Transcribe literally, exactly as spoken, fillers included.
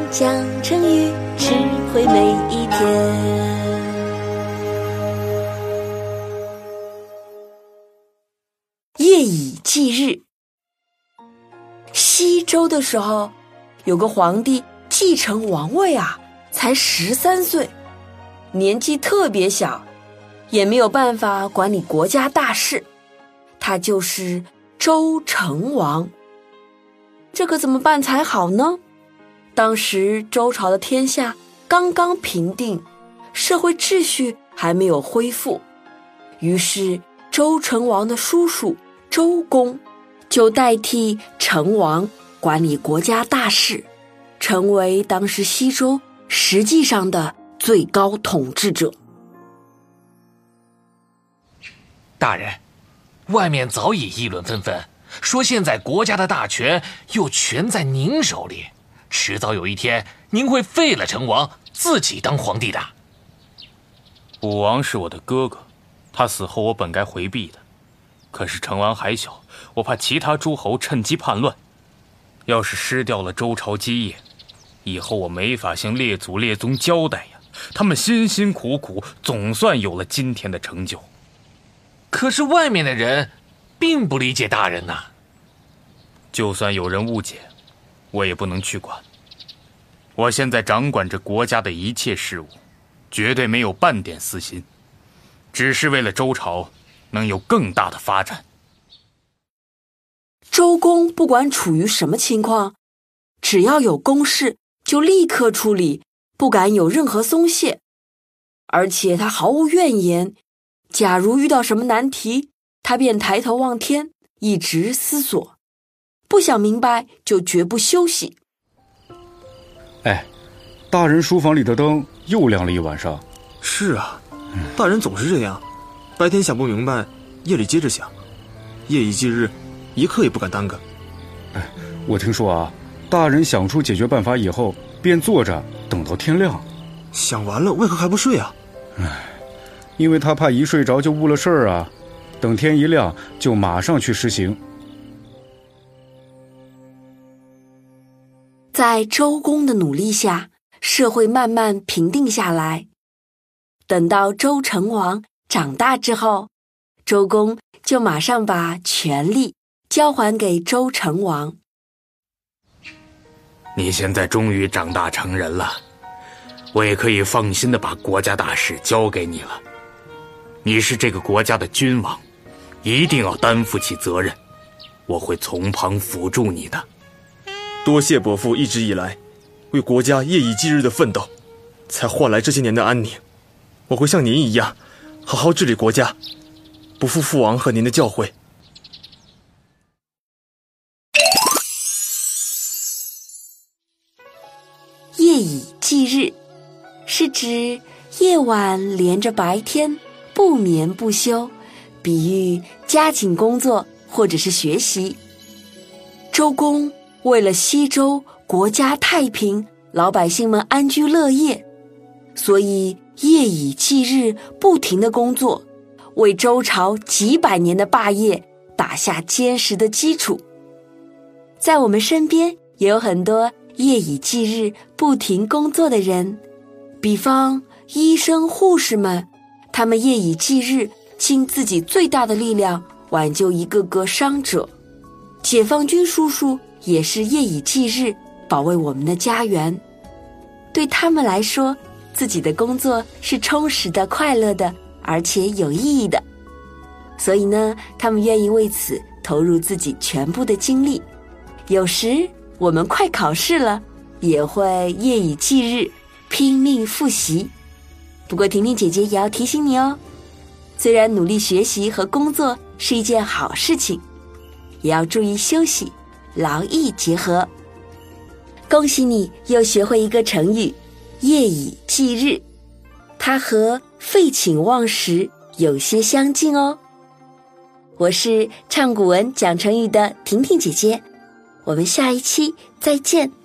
讲成语，智慧每一天。夜以继日。西周的时候，有个皇帝继承王位啊，才十三岁，年纪特别小，也没有办法管理国家大事，他就是周成王。这可怎么办才好呢？当时周朝的天下刚刚平定，社会秩序还没有恢复，于是周成王的叔叔周公就代替成王管理国家大事，成为当时西周实际上的最高统治者。 大人，外面早已议论纷纷，说现在国家的大权又全在您手里，迟早有一天您会废了成王，自己当皇帝的。 武王是我的哥哥，他死后我本该回避的，可是成王还小，我怕其他诸侯趁机叛乱，要是失掉了周朝基业，以后我没法向列祖列宗交代呀。他们辛辛苦苦，总算有了今天的成就。 可是外面的人并不理解大人呐。 就算有人误解，我也不能去管。我现在掌管着国家的一切事务，绝对没有半点私心，只是为了周朝能有更大的发展。 周公不管处于什么情况，只要有公事就立刻处理，不敢有任何松懈，而且他毫无怨言。假如遇到什么难题，他便抬头望天，一直思索，不想明白就绝不休息。 哎，大人书房里的灯又亮了一晚上。 是啊，大人总是这样，白天想不明白，夜里接着想，夜以继日，一刻也不敢耽搁。 哎，我听说啊，大人想出解决办法以后，便坐着等到天亮。 想完了，为何还不睡啊？ 哎，因为他怕一睡着就误了事儿啊，等天一亮就马上去实行。 在周公的努力下，社会慢慢平定下来。等到周成王长大之后，周公就马上把权力交还给周成王。 你现在终于长大成人了，我也可以放心地把国家大事交给你了。你是这个国家的君王，一定要担负起责任，我会从旁辅助你的。 多谢伯父一直以来为国家夜以继日的奋斗，才换来这些年的安宁。我会像您一样好好治理国家，不负父王和您的教诲。 夜以继日是指夜晚连着白天不眠不休，比喻加紧工作或者是学习。周公为了西周国家太平，老百姓们安居乐业，所以夜以继日不停的工作，为周朝几百年的霸业打下坚实的基础。在我们身边也有很多夜以继日不停工作的人，比方医生护士们，他们夜以继日尽自己最大的力量挽救一个个伤者。解放军叔叔也是夜以继日保卫我们的家园。对他们来说，自己的工作是充实的、快乐的，而且有意义的。所以呢，他们愿意为此投入自己全部的精力。有时我们快考试了，也会夜以继日拼命复习。不过婷婷姐姐也要提醒你哦，虽然努力学习和工作是一件好事情，也要注意休息，劳逸结合。恭喜你又学会一个成语夜以继日，它和废寝忘食有些相近哦。我是唱古文讲成语的婷婷姐姐，我们下一期再见。